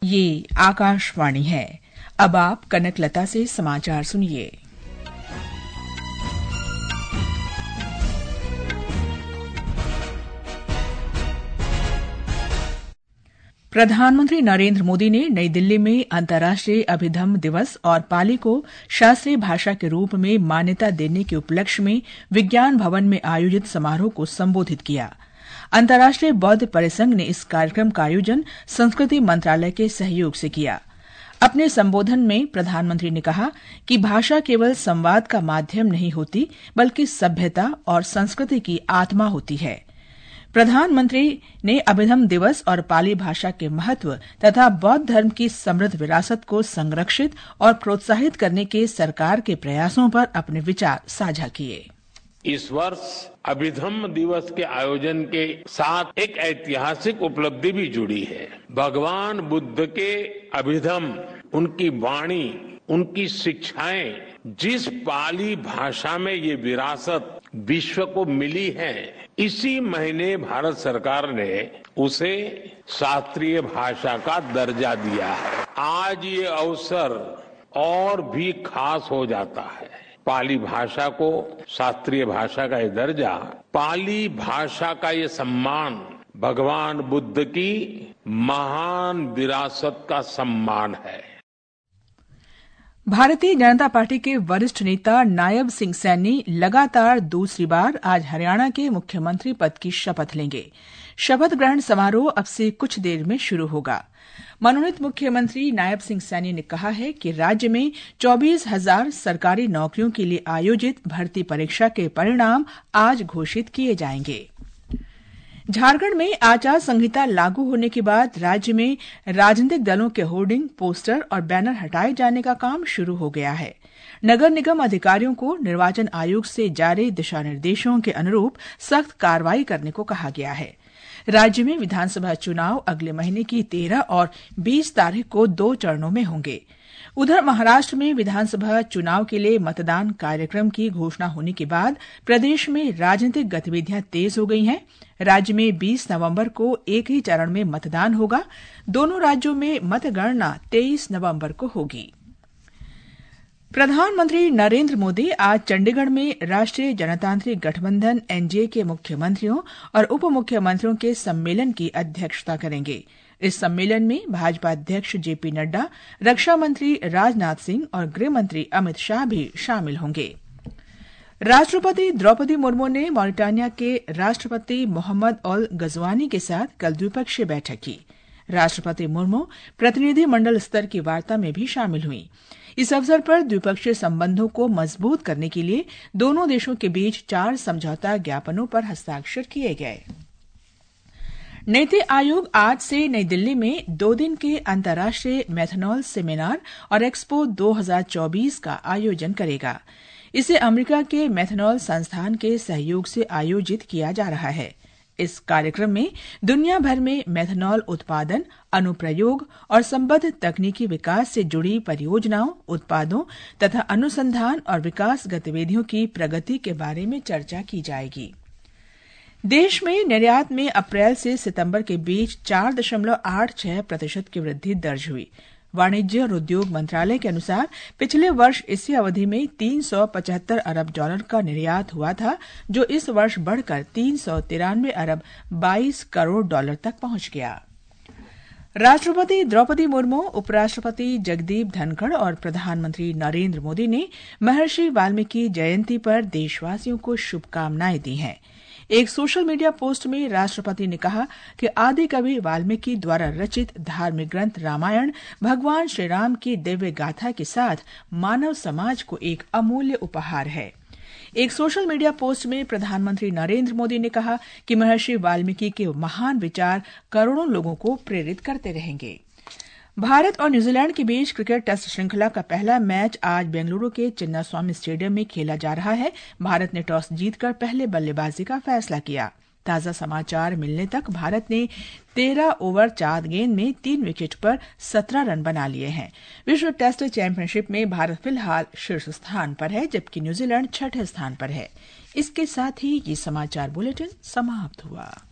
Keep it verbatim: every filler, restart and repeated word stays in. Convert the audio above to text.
ये आकाशवाणी है। अब आप कनकलता से समाचार सुनिए। प्रधानमंत्री नरेंद्र मोदी ने नई दिल्ली में अंतर्राष्ट्रीय अभिधम्म दिवस और पाली को शास्त्रीय भाषा के रूप में मान्यता देने के उपलक्ष्य में विज्ञान भवन में आयोजित समारोह को संबोधित किया। अंतर्राष्ट्रीय बौद्ध परिसंघ ने इस कार्यक्रम का आयोजन संस्कृति मंत्रालय के सहयोग से किया। अपने संबोधन में प्रधानमंत्री ने कहा कि भाषा केवल संवाद का माध्यम नहीं होती, बल्कि सभ्यता और संस्कृति की आत्मा होती है। प्रधानमंत्री ने अभिधम्म दिवस और पाली भाषा के महत्व तथा बौद्ध धर्म की समृद्ध विरासत को संरक्षित और प्रोत्साहित करने के सरकार के प्रयासों पर अपने विचार साझा किए। इस वर्ष अभिधम्म दिवस के आयोजन के साथ एक ऐतिहासिक उपलब्धि भी जुड़ी है। भगवान बुद्ध के अभिधम्म, उनकी वाणी, उनकी शिक्षाएं, जिस पाली भाषा में ये विरासत विश्व को मिली है, इसी महीने भारत सरकार ने उसे शास्त्रीय भाषा का दर्जा दिया है। आज ये अवसर और भी खास हो जाता है। पाली भाषा को शास्त्रीय भाषा का ये दर्जा, पाली भाषा का ये सम्मान भगवान बुद्ध की महान विरासत का सम्मान है। भारतीय जनता पार्टी के वरिष्ठ नेता नायब सिंह सैनी लगातार दूसरी बार आज हरियाणा के मुख्यमंत्री पद की शपथ लेंगे। शपथ ग्रहण समारोह अब से कुछ देर में शुरू होगा। मनोनीत मुख्यमंत्री नायब सिंह सैनी ने कहा है कि राज्य में चौबीस हजार सरकारी नौकरियों के लिए आयोजित भर्ती परीक्षा के परिणाम आज घोषित किए जाएंगे। झारखंड में आचार संहिता लागू होने के बाद राज्य में राजनीतिक दलों के होर्डिंग, पोस्टर और बैनर हटाए जाने का काम शुरू हो गया है। नगर निगम अधिकारियों को निर्वाचन आयोग से जारी दिशा निर्देशों के अनुरूप सख्त कार्रवाई करने को कहा गया है। राज्य में विधानसभा चुनाव अगले महीने की तेरह और बीस तारीख को दो चरणों में होंगे। उधर महाराष्ट्र में विधानसभा चुनाव के लिए मतदान कार्यक्रम की घोषणा होने के बाद प्रदेश में राजनीतिक गतिविधियां तेज हो गई हैं। राज्य में बीस नवंबर को एक ही चरण में मतदान होगा। दोनों राज्यों में मतगणना तेईस नवंबर को होगी। प्रधानमंत्री नरेंद्र मोदी आज चंडीगढ़ में राष्ट्रीय जनतांत्रिक गठबंधन एनडीए के मुख्यमंत्रियों और उप मुख्यमंत्रियों के सम्मेलन की अध्यक्षता करेंगे। इस सम्मेलन में भाजपा अध्यक्ष जेपी नड्डा, रक्षा मंत्री राजनाथ सिंह और गृह मंत्री अमित शाह भी शामिल होंगे। राष्ट्रपति द्रौपदी मुर्मू ने मॉरिटानिया के राष्ट्रपति मोहम्मद अल गजवानी के साथ कल द्विपक्षीय बैठक की। राष्ट्रपति मुर्मू प्रतिनिधि मंडल स्तर की वार्ता में भी शामिल हुई। इस अवसर पर द्विपक्षीय संबंधों को मजबूत करने के लिए दोनों देशों के बीच चार समझौता ज्ञापनों पर हस्ताक्षर किए गए। नीति आयोग आज से नई दिल्ली में दो दिन के अंतर्राष्ट्रीय मेथनॉल सेमिनार और एक्सपो दो हज़ार चौबीस का आयोजन करेगा। इसे अमेरिका के मेथनॉल संस्थान के सहयोग से आयोजित किया जा रहा है। इस कार्यक्रम में दुनिया भर में मेथनॉल उत्पादन, अनुप्रयोग और संबद्ध तकनीकी विकास से जुड़ी परियोजनाओं, उत्पादों तथा अनुसंधान और विकास गतिविधियों की प्रगति के बारे में चर्चा की जाएगी। देश में निर्यात में अप्रैल से सितंबर के बीच चार दशमलव आठ छह प्रतिशत की वृद्धि दर्ज हुई। वाणिज्य और उद्योग मंत्रालय के अनुसार पिछले वर्ष इसी अवधि में तीन सौ पचहत्तर अरब डॉलर का निर्यात हुआ था, जो इस वर्ष बढ़कर तीन सौ तिरानवे अरब बाईस करोड़ डॉलर तक पहुंच गया। राष्ट्रपति द्रौपदी मुर्मू, उपराष्ट्रपति जगदीप धनखड़ और प्रधानमंत्री नरेंद्र मोदी ने महर्षि वाल्मीकि जयंती पर देशवासियों को शुभकामनाएं दी हैं। एक सोशल मीडिया पोस्ट में राष्ट्रपति ने कहा कि आदि कवि वाल्मीकि द्वारा रचित धार्मिक ग्रंथ रामायण भगवान श्रीराम की दिव्य गाथा के साथ मानव समाज को एक अमूल्य उपहार है। एक सोशल मीडिया पोस्ट में प्रधानमंत्री नरेंद्र मोदी ने कहा कि महर्षि वाल्मीकि के महान विचार करोड़ों लोगों को प्रेरित करते रहेंगे। भारत और न्यूजीलैंड के बीच क्रिकेट टेस्ट श्रृंखला का पहला मैच आज बेंगलुरु के चिन्नास्वामी स्टेडियम में खेला जा रहा है। भारत ने टॉस जीतकर पहले बल्लेबाजी का फैसला किया। ताजा समाचार मिलने तक भारत ने तेरह ओवर चार गेंद में तीन विकेट पर सत्रह रन बना लिए हैं। विश्व टेस्ट चैंपियनशिप में भारत फिलहाल शीर्ष स्थान पर है, जबकि न्यूजीलैंड छठे स्थान पर है। इसके साथ ही ये समाचार बुलेटिन समाप्त हुआ।